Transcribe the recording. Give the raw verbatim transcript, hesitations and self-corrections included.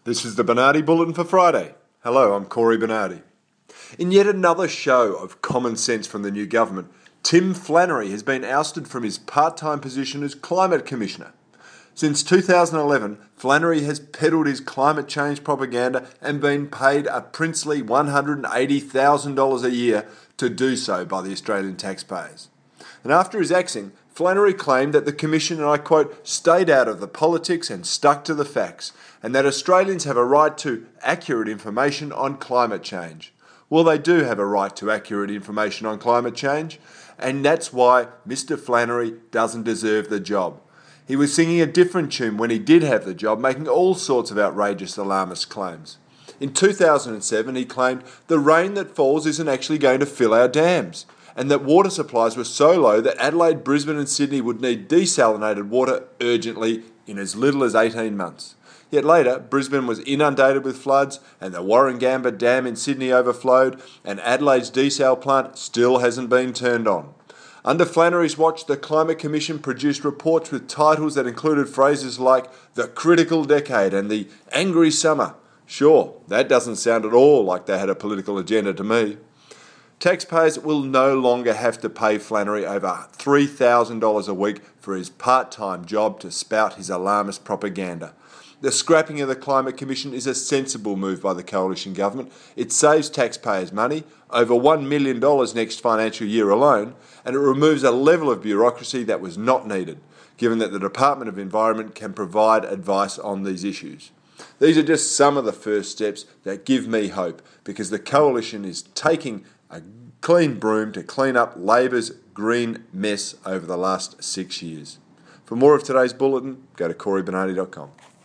This is the Bernardi Bulletin for Friday. Hello, I'm Corey Bernardi. In yet another show of common sense from the new government, Tim Flannery has been ousted from his part-time position as Climate Commissioner. Since two thousand eleven, Flannery has peddled his climate change propaganda and been paid a princely one hundred eighty thousand dollars a year to do so by the Australian taxpayers. And after his axing, Flannery claimed that the Commission, and I quote, stayed out of the politics and stuck to the facts, and that Australians have a right to accurate information on climate change. Well, they do have a right to accurate information on climate change, and that's why Mister Flannery doesn't deserve the job. He was singing a different tune when he did have the job, making all sorts of outrageous alarmist claims. In two thousand seven, he claimed the rain that falls isn't actually going to fill our dams, and that water supplies were so low that Adelaide, Brisbane and Sydney would need desalinated water urgently in as little as eighteen months. Yet later, Brisbane was inundated with floods, and the Warringamba Dam in Sydney overflowed, and Adelaide's desal plant still hasn't been turned on. Under Flannery's watch, the Climate Commission produced reports with titles that included phrases like the critical decade and the angry summer. Sure, that doesn't sound at all like they had a political agenda to me. Taxpayers will no longer have to pay Flannery over three thousand dollars a week for his part-time job to spout his alarmist propaganda. The scrapping of the Climate Commission is a sensible move by the coalition government. It saves taxpayers money, over one million dollars next financial year alone, and it removes a level of bureaucracy that was not needed, given that the Department of Environment can provide advice on these issues. These are just some of the first steps that give me hope, because the coalition is taking a clean broom to clean up Labor's green mess over the last six years. For more of today's bulletin, go to corey bernardi dot com.